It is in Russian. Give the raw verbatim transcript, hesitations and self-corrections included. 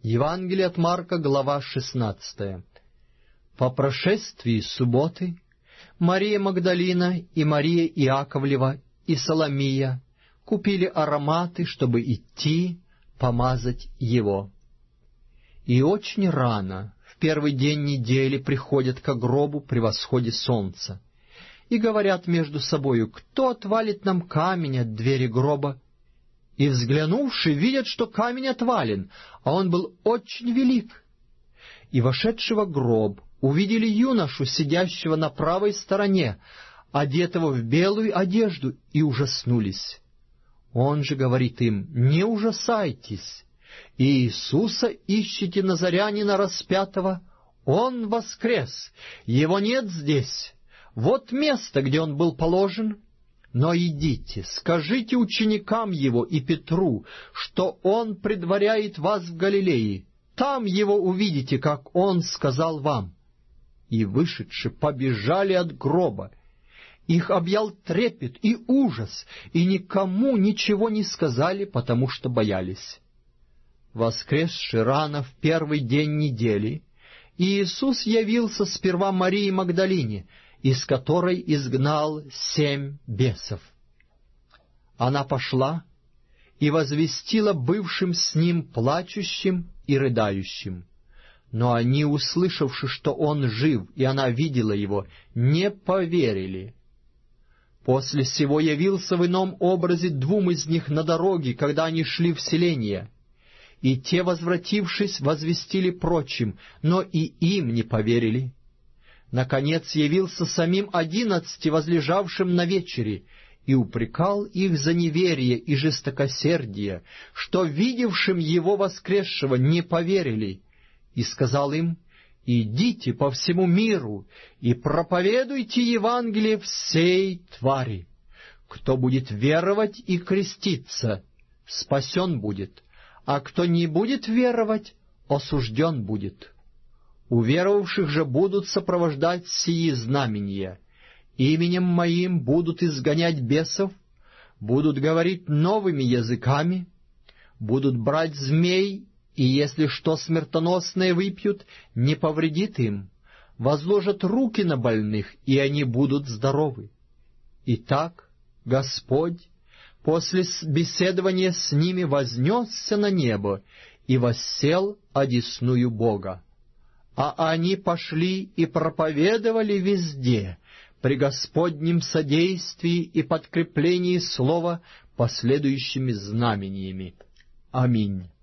Евангелие от Марка, глава шестнадцатая. По прошествии субботы Мария Магдалина и Мария Иаковлева и Соломия купили ароматы, чтобы идти помазать его. И очень рано, в первый день недели, приходят к гробу при восходе солнца и говорят между собою: «Кто отвалит нам камень от двери гроба?» И, взглянувши, видят, что камень отвален, а он был очень велик. И, вошедшего в гроб, увидели юношу, сидящего на правой стороне, одетого в белую одежду, и ужаснулись. Он же говорит им: «Не ужасайтесь, Иисуса ищете назарянина распятого, Он воскрес, Его нет здесь, вот место, где Он был положен. Но идите, скажите ученикам Его и Петру, что Он предваряет вас в Галилее, там Его увидите, как Он сказал вам». И, вышедши, побежали от гроба. Их объял трепет и ужас, и никому ничего не сказали, потому что боялись. Воскресши рано в первый день недели, Иисус явился сперва Марии Магдалине, из которой изгнал семь бесов. Она пошла и возвестила бывшим с ним плачущим и рыдающим. Но они, услышавши, что он жив, и она видела его, не поверили. После сего явился в ином образе двум из них на дороге, когда они шли в селение. И те, возвратившись, возвестили прочим, но и им не поверили. Наконец явился самим одиннадцати, возлежавшим на вечере, и упрекал их за неверие и жестокосердие, что видевшим его воскресшего не поверили, и сказал им: «Идите по всему миру и проповедуйте Евангелие всей твари. Кто будет веровать и креститься, спасен будет, а кто не будет веровать, осужден будет. Уверовавших же будут сопровождать сии знамения: именем Моим будут изгонять бесов, будут говорить новыми языками, будут брать змей, и если что смертоносное выпьют, не повредит им, возложат руки на больных, и они будут здоровы». Итак, Господь после беседования с ними вознесся на небо и воссел одесную Бога. А они пошли и проповедовали везде, при Господнем содействии и подкреплении слова последующими знамениями. Аминь.